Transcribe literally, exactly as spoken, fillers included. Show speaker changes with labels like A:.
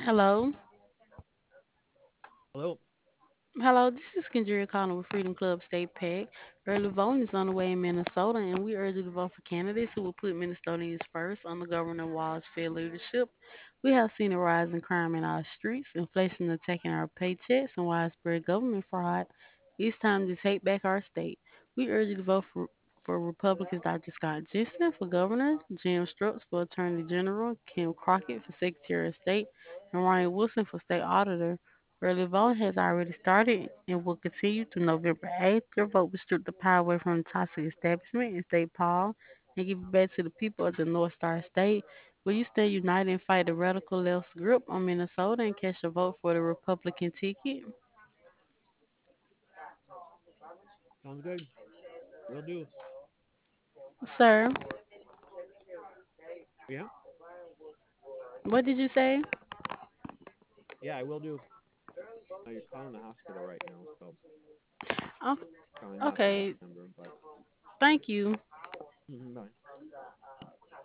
A: Hello.
B: Hello.
A: Hello, this is Kendria calling with Freedom Club State PAC. Early voting is on the way in Minnesota, and we urge you to vote for candidates who will put Minnesotans first under Governor Walz's fair leadership. We have seen a rise in crime in our streets, inflation attacking our paychecks, and widespread government fraud. It's time to take back our state. We urge you to vote for, for Republicans Doctor Scott Jensen for governor, Jim Strokes for Attorney General, Kim Crockett for Secretary of State, and Ryan Wilson for State Auditor. Early voting has already started and will continue to November eighth. Your vote will strip the power away from the toxic establishment in State Paul and give it back to the people of the North Star State. Will you stand united and fight the radical left's grip on Minnesota and cast your vote for the Republican ticket?
B: Sounds good. Will do.
A: Sir,
B: Yeah.
A: what did you say?
B: Yeah, I will do. Uh, you're calling the hospital right now, so
A: Oh,
B: probably not the best
A: okay,
B: number, but
A: thank you.
B: mhm, bye.